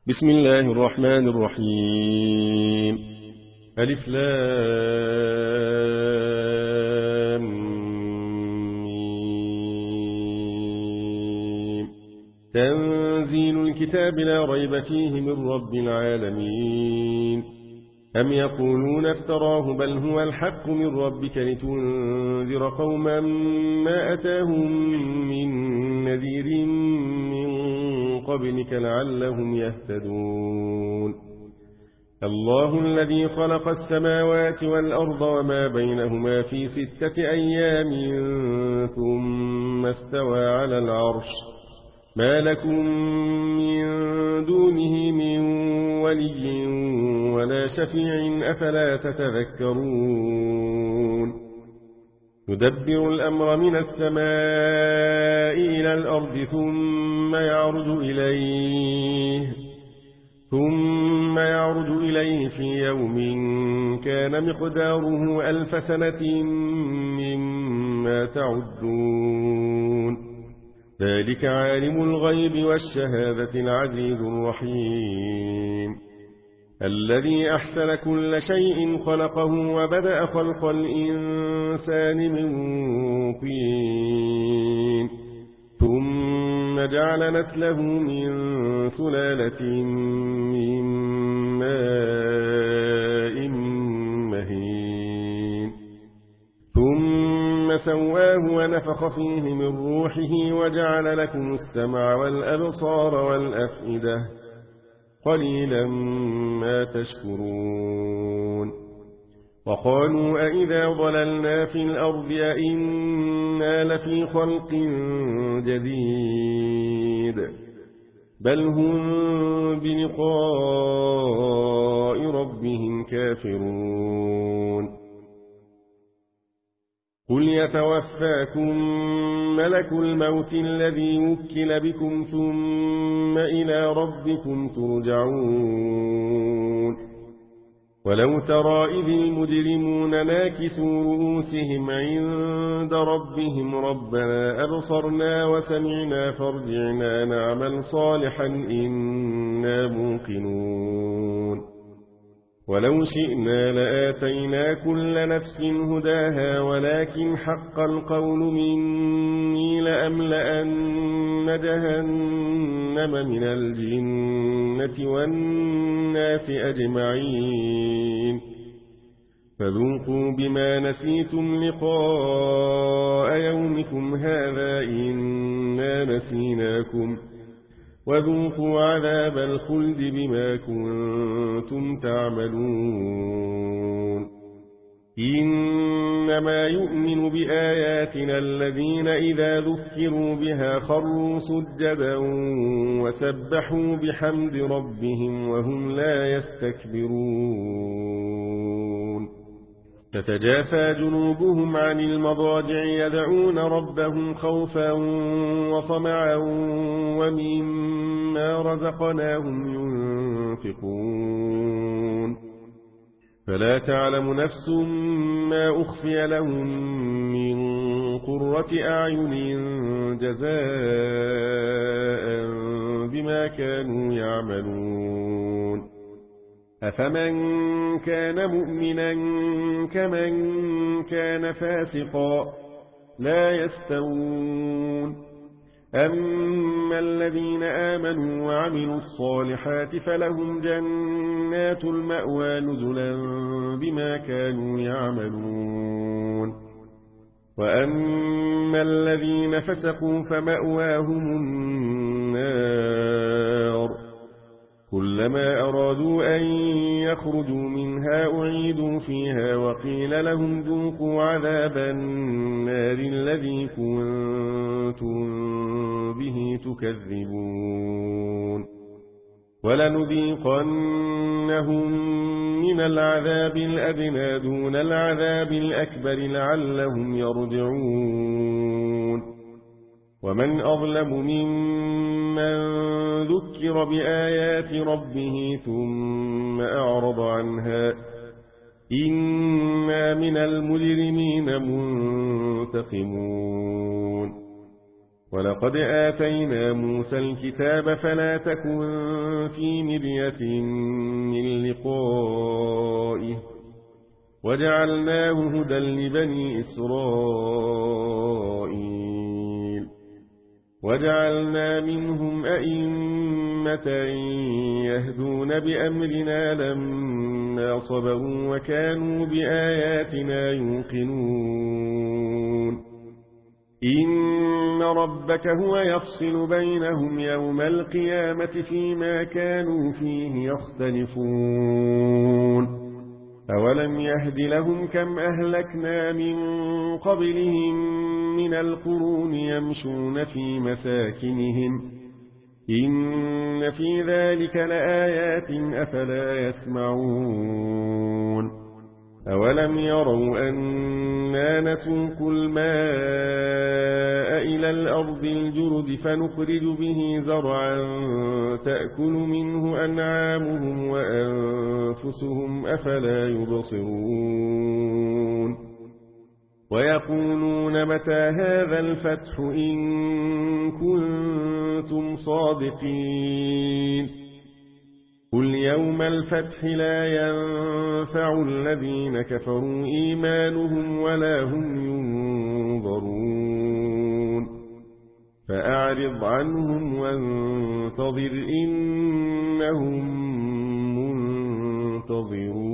بسم الله الرحمن الرحيم. ألف لام ميم. تنزيل الكتاب لا ريب فيه من رب العالمين. أم يقولون افتراه بل هو الحق من ربك لتنذر قوما ما أتاهم من نذير من قبلك لعلهم يهتدون. الله الذي خلق السماوات والأرض وما بينهما في 6 أيام ثم استوى على العرش ما لكم من دونه من ولي ولا شفيع أفلا تتذكرون. يدبر الأمر من السماء إلى الأرض ثم يعرج إليه في يوم كان مقداره 1000 سنة مما تعدون. ذلك عالم الغيب والشهادة العزيز الرحيم. الذي أحسن كل شيء خلقه وبدأ خلق الإنسان من طين ثم جعل نسله من سلالة من ماء مهين ثم سواه ونفخ فيه من روحه وجعل لكم السمع والأبصار والأفئدة قليلا ما تشكرون. وقالوا أئذا ضللنا في الأرض أئنا لفي خلق جديد بل هم بلقاء ربهم كافرون. قل يتوفاكم ملك الموت الذي وكل بكم ثم إلى ربكم ترجعون. ولو ترى إذ المجرمون ناكسوا رؤوسهم عند ربهم ربنا أبصرنا وسمعنا فارجعنا نعمل صالحا إنا موقنون. ولو شئنا لآتينا كل نفس هداها ولكن حق القول مني لأملأن جهنم من الجنة والناس أجمعين. فذوقوا بما نسيتم لقاء يومكم هذا إنا نسيناكم وذوقوا عذاب الخلد بما كنتم تعملون. إنما يؤمن بآياتنا الذين إذا ذكروا بها خروا سجدا وسبحوا بحمد ربهم وهم لا يستكبرون. تتجافى جنوبهم عن المضاجع يدعون ربهم خوفا وطمعا ومما رزقناهم ينفقون. فلا تعلم نفس ما أخفي لهم من قرة أعين جزاء بما كانوا يعملون. أفمن كان مؤمنا كمن كان فاسقا لا يستوون. أما الذين آمنوا وعملوا الصالحات فلهم جنات المأوى نزلا بما كانوا يعملون. وأما الذين فسقوا فمأواهم النار كلما أرادوا أن يخرجوا منها أعيدوا فيها وقيل لهم ذوقوا عذاب النار الذي كنتم به تكذبون. ولنذيقنهم من العذاب الأدنى دون العذاب الأكبر لعلهم يرجعون. ومن أظلم ممن ذكر بآيات ربه ثم أعرض عنها إنا من المجرمين منتقمون. ولقد آتينا موسى الكتاب فلا تكن في مرية من لقائه وجعلناه هدى لبني إسرائيل وجعلنا منهم أئمة يهدون بأمرنا لما صبروا وكانوا بآياتنا يوقنون إن ربك هو يفصل بينهم يوم القيامة فيما كانوا فيه يختلفون أولم يهد لهم كم أهلكنا من قبلهم من القرون يمشون في مساكنهم إن في ذلك لآيات أفلا يسمعون أولم يروا أنا نسوق الماء إلى الأرض الجرد فنخرج به زرعا تأكل منه أنعامهم وأنفسهم أفلا يبصرون ويقولون متى هذا الفتح إن كنتم صادقين قل يوم الفتح لا ينفع الذين كفروا إيمانهم ولا هم ينظرون فأعرض عنهم وانتظر إنهم منتظرون